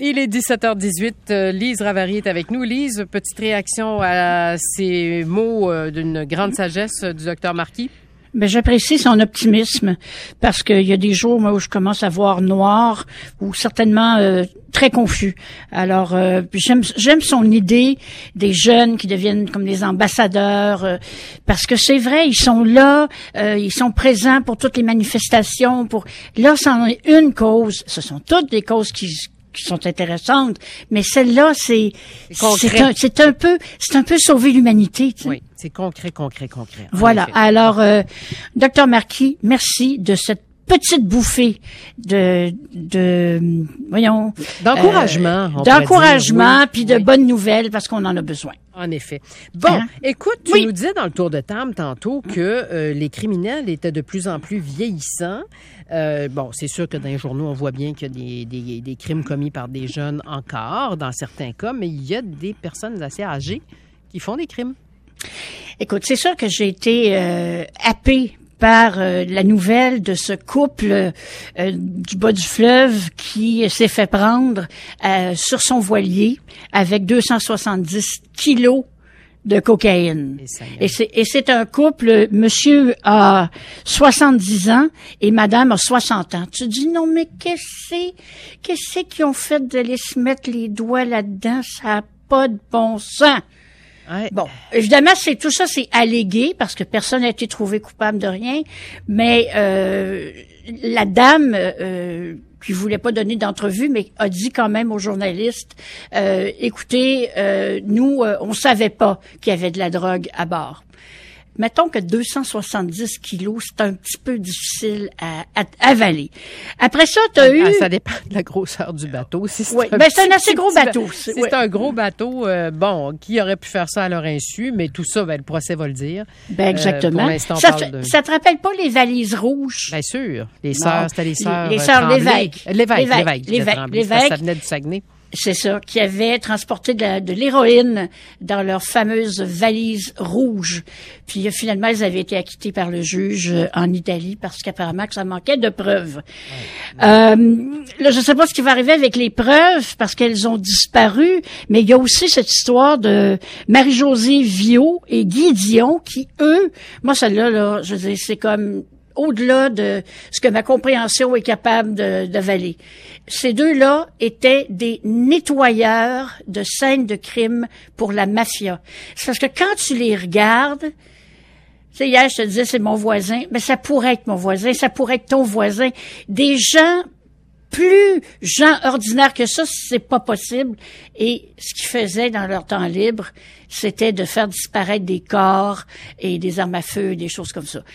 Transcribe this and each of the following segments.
Il est 17h18. Lise Ravary est avec nous. Lise, petite réaction à ces mots d'une grande sagesse du docteur Marquis? Ben, j'apprécie son optimisme parce qu'il y a des jours où je commence à voir noir ou certainement très confus. Alors, j'aime son idée des jeunes qui deviennent comme des ambassadeurs parce que c'est vrai, ils sont là, ils sont présents pour toutes les manifestations. Là, c'en est une cause. Ce sont toutes des causes qui sont intéressantes, mais celle-là, c'est un peu sauver l'humanité. Tu sais. Oui, c'est concret. Voilà. Alors, Dr Marquis, merci de cette petite bouffée d'encouragement, puis de bonnes nouvelles parce qu'on en a besoin. En effet. Bon, écoute, tu nous disais dans le tour de table tantôt que les criminels étaient de plus en plus vieillissants. C'est sûr que dans les journaux, on voit bien qu'il y a des crimes commis par des jeunes encore, dans certains cas, mais il y a des personnes assez âgées qui font des crimes. Écoute, c'est sûr que j'ai été happée par la nouvelle de ce couple du bas du fleuve qui s'est fait prendre sur son voilier avec 270 kilos de cocaïne. Et c'est un couple, monsieur a 70 ans et madame a 60 ans. Tu dis, non, mais qu'est-ce qu'ils ont fait d'aller se mettre les doigts là-dedans? Ça n'a pas de bon sens. Ouais. Bon, évidemment, tout ça, c'est allégué parce que personne n'a été trouvé coupable de rien, mais la dame qui voulait pas donner d'entrevue, mais a dit quand même aux journalistes, écoutez, nous, on savait pas qu'il y avait de la drogue à bord. Mettons que 270 kilos, c'est un petit peu difficile à avaler. Après ça, Ça dépend de la grosseur du bateau. Si c'est c'est un assez gros bateau. C'est un gros bateau, qui aurait pu faire ça à leur insu, mais tout ça, le procès va le dire. Exactement. Pour l'instant, ça te rappelle pas les valises rouges? Bien sûr. C'était les sœurs. Les sœurs Lévesque. Lévesque. Ça venait du Saguenay. C'est ça, qui avaient transporté de l'héroïne dans leur fameuse valise rouge. Puis finalement, elles avaient été acquittées par le juge en Italie parce qu'apparemment que ça manquait de preuves. Là, je ne sais pas ce qui va arriver avec les preuves parce qu'elles ont disparu, mais il y a aussi cette histoire de Marie-Josée Viau et Guy Dion qui, eux, moi celle-là, là, je veux dire, c'est comme au-delà de ce que ma compréhension est capable d'avaler. Ces deux-là étaient des nettoyeurs de scènes de crime pour la mafia. C'est parce que quand tu les regardes, tu sais, hier, je te disais, c'est mon voisin, mais ça pourrait être mon voisin, ça pourrait être ton voisin. Des gens ordinaires que ça, c'est pas possible. Et ce qu'ils faisaient dans leur temps libre, c'était de faire disparaître des corps et des armes à feu, des choses comme ça.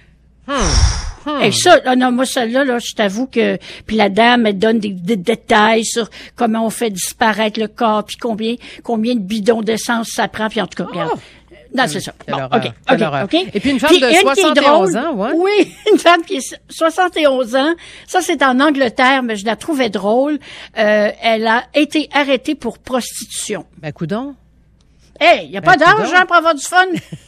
Et ça, moi, celle-là, là, je t'avoue que, puis la dame, elle donne des détails sur comment on fait disparaître le corps, puis combien de bidons d'essence ça prend, puis en tout cas, regarde. Non, c'est ça. Bon, OK. Et puis une femme de 71 ans, ouais. Oui, une femme qui est 71 ans. Ça, c'est en Angleterre, mais je la trouvais drôle. Elle a été arrêtée pour prostitution. Ben, coudonc. Hey, y a pas d'argent pour avoir du fun.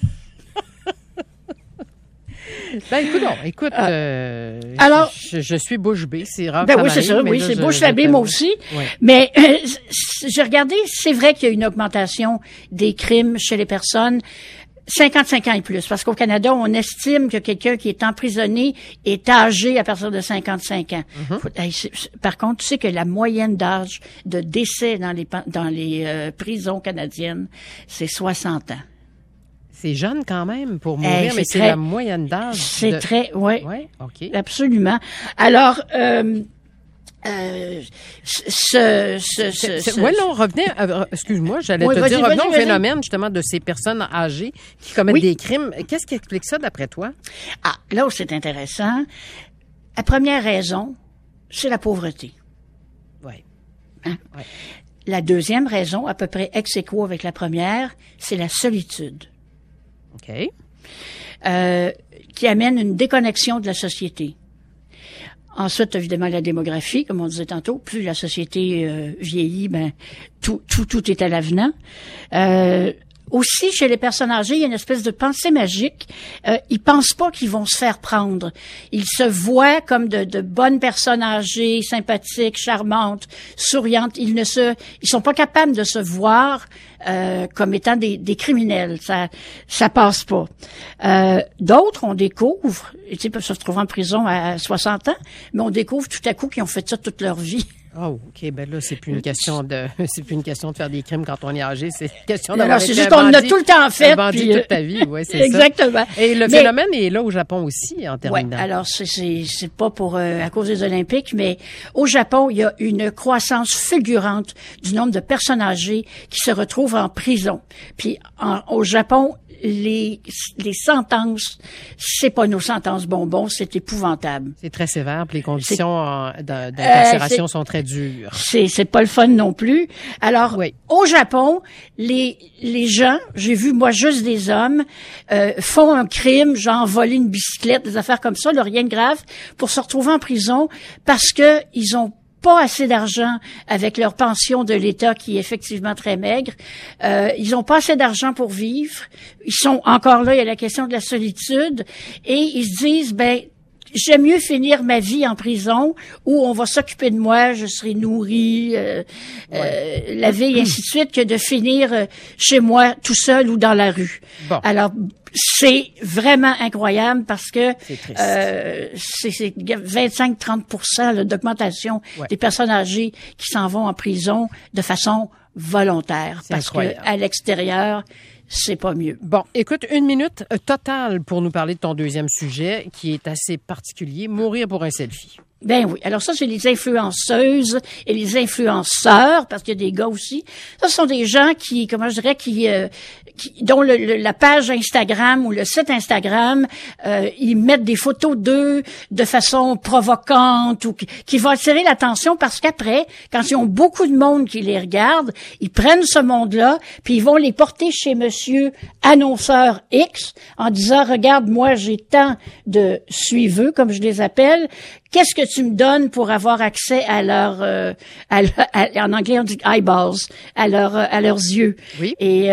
Ben, écoute, alors, je suis bouche bée, c'est rare. Ben oui, c'est ça, oui, c'est bouche bée, moi aussi. Oui. Mais, j'ai regardé, c'est vrai qu'il y a une augmentation des crimes chez les personnes 55 ans et plus. Parce qu'au Canada, on estime que quelqu'un qui est emprisonné est âgé à partir de 55 ans. Par contre, tu sais que la moyenne d'âge de décès dans les prisons canadiennes, c'est 60 ans. C'est jeune quand même pour mourir, mais c'est la moyenne d'âge. C'est très, oui. Oui, OK. Absolument. Alors, revenez, excuse-moi, j'allais te dire, revenons au phénomène justement de ces personnes âgées qui commettent des crimes. Qu'est-ce qui explique ça d'après toi? Ah, là où c'est intéressant, la première raison, c'est la pauvreté. Oui. Hein? Ouais. La deuxième raison, à peu près ex aequo avec la première, c'est la solitude. OK. Qui amène une déconnexion de la société. Ensuite, évidemment, la démographie, comme on disait tantôt. Plus la société vieillit, tout est à l'avenant. aussi, chez les personnes âgées, il y a une espèce de pensée magique. Ils pensent pas qu'ils vont se faire prendre. Ils se voient comme de bonnes personnes âgées, sympathiques, charmantes, souriantes. Ils sont pas capables de se voir comme étant des criminels. Ça passe pas. D'autres, on découvre, tu sais, peuvent se retrouver en prison à 60 ans, mais on découvre tout à coup qu'ils ont fait ça toute leur vie. Oh, OK. Ben là, c'est plus une question de faire des crimes quand on est âgé. C'est une question d'avoir été c'est juste qu'on a tout le temps fait. Un bandit toute ta vie, ouais, c'est exactement. Ça. Et le phénomène est là au Japon aussi, en terminant. Ouais, alors, c'est pas pour, à cause des Olympiques, mais au Japon, il y a une croissance fulgurante du nombre de personnes âgées qui se retrouvent en prison. Puis, au Japon, les sentences, c'est pas nos sentences bonbons, c'est épouvantable. C'est très sévère, puis les conditions d'incarcération sont très dures. C'est pas le fun non plus. Alors, oui. Au Japon, les gens, j'ai vu moi juste des hommes, font un crime, genre voler une bicyclette, des affaires comme ça, là, rien de grave, pour se retrouver en prison parce que ils ont pas assez d'argent avec leur pension de l'État qui est effectivement très maigre. Ils ont pas assez d'argent pour vivre. Ils sont encore là, il y a la question de la solitude. Et ils se disent, j'aime mieux finir ma vie en prison où on va s'occuper de moi, je serai nourri, lavé et ainsi de suite, que de finir chez moi tout seul ou dans la rue. Bon. Alors, c'est vraiment incroyable parce que c'est 25-30% d'augmentation des personnes âgées qui s'en vont en prison de façon volontaire. Parce que à l'extérieur, c'est pas mieux. Bon, écoute, 1 minute totale pour nous parler de ton deuxième sujet qui est assez particulier, mourir pour un selfie. Ben oui. Alors ça, c'est les influenceuses et les influenceurs, parce qu'il y a des gars aussi. Ça, ce sont des gens qui, comment je dirais, dont la page Instagram ou le site Instagram, ils mettent des photos d'eux de façon provocante ou qui vont attirer l'attention parce qu'après, quand ils ont beaucoup de monde qui les regarde, ils prennent ce monde-là puis ils vont les porter chez monsieur annonceur X en disant, regarde, moi, j'ai tant de suiveux, comme je les appelle. Qu'est-ce que tu me donnes pour avoir accès à leur, en anglais on dit eyeballs, à leurs yeux. Oui. Et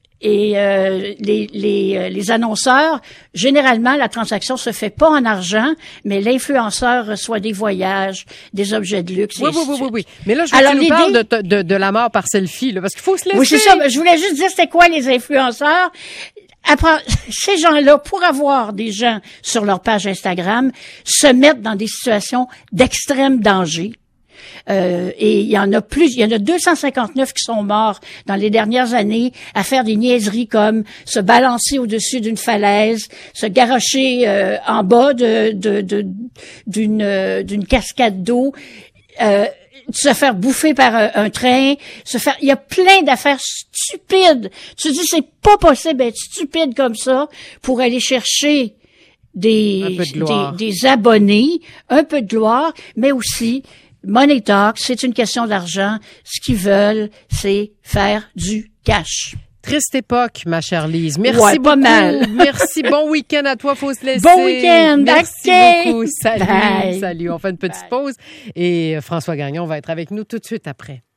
les annonceurs, généralement, la transaction se fait pas en argent, mais l'influenceur reçoit des voyages, des objets de luxe. Oui. Mais là, je veux que tu nous parles de la mort par selfie, là, parce qu'il faut se laisser. Oui, c'est ça. Je voulais juste dire c'était quoi les influenceurs. Après, ces gens-là, pour avoir des gens sur leur page Instagram, se mettent dans des situations d'extrême danger. Et il y en a 259 qui sont morts dans les dernières années à faire des niaiseries comme se balancer au-dessus d'une falaise, se garrocher en bas d'une cascade d'eau, se faire bouffer par un train, il y a plein d'affaires stupides. Tu te dis, c'est pas possible d'être stupide comme ça pour aller chercher des abonnés, un peu de gloire, mais aussi, Money Talk, c'est une question d'argent. Ce qu'ils veulent, c'est faire du cash. Triste époque, ma chère Lise. Merci beaucoup. Pas mal. Merci. Bon week-end à toi. Faut se laisser. Bon week-end. Merci beaucoup. Salut. Bye. Salut. On fait une petite pause. Et François Gagnon va être avec nous tout de suite après.